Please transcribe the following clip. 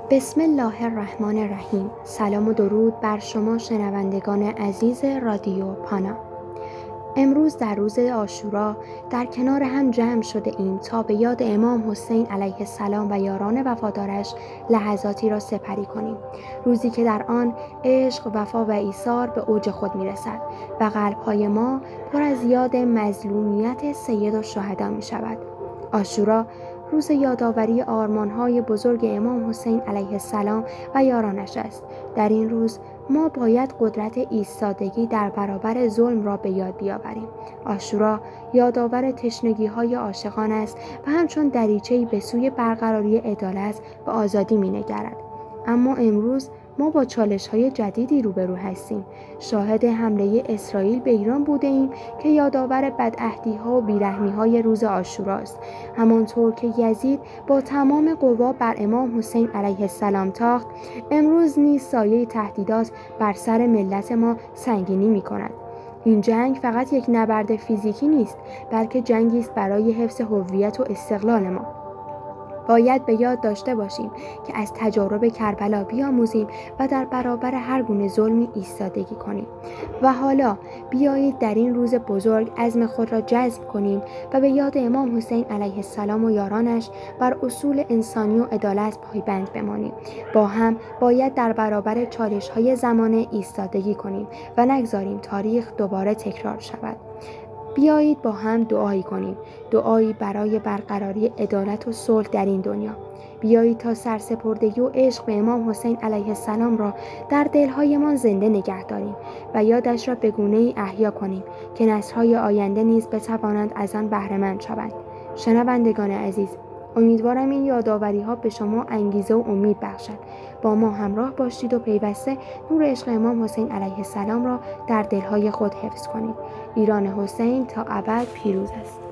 بسم الله الرحمن الرحیم. سلام و درود بر شما شنوندگان عزیز رادیو پانا. امروز در روز عاشورا در کنار هم جمع شده ایم تا به یاد امام حسین علیه السلام و یاران وفادارش لحظاتی را سپری کنیم. روزی که در آن عشق، وفا و ایثار به اوج خود میرسد و قلب‌های ما پر از یاد مظلومیت سید الشهدا می شود. عاشورا روز یادآوری آرمان‌های بزرگ امام حسین علیه السلام و یارانش است. در این روز ما باید قدرت ایستادگی در برابر ظلم را به یاد بیاوریم. عاشورا یادآور تشنگی‌های عاشقان است و همچون دریچه‌ای به سوی برقراری عدالت و آزادی می‌نگرد. اما امروز ما با چالش‌های جدیدی روبرو هستیم. شاهد حمله اسرائیل به ایران بوده ایم که یادآور بدعهدی‌ها و بیرحمی‌های روز عاشورا است. همانطور که یزید با تمام قوا بر امام حسین علیه السلام تاخت، امروز نیز سایه تهدیدات بر سر ملت ما سنگینی می‌کند. این جنگ فقط یک نبرد فیزیکی نیست، بلکه جنگی است برای حفظ هویت و استقلال ما. باید به یاد داشته باشیم که از تجارب کربلا بیاموزیم و در برابر هر گونه ظلمی ایستادگی کنیم. و حالا بیایید در این روز بزرگ عزم خود را جذب کنیم و به یاد امام حسین علیه السلام و یارانش بر اصول انسانی و عدالت پایبند بمانیم. با هم باید در برابر چالش‌های زمانه ایستادگی کنیم و نگذاریم تاریخ دوباره تکرار شود. بیایید با هم دعایی کنیم، دعایی برای برقراری عدالت و صلح در این دنیا. بیایید تا سرسپردگی و عشق به امام حسین علیه السلام را در دلهایمان زنده نگه داریم و یادش را به گونه‌ای احیا کنیم که نسل‌های آینده نیز بتوانند از آن بهره‌مند شوند. شنوندگان عزیز، امیدوارم این یادآوری‌ها به شما انگیزه و امید بخشد. با ما همراه باشید و پیوسته نور عشق امام حسین علیه السلام را در دلهای خود حفظ کنید. ایران حسین تا ابد پیروز است.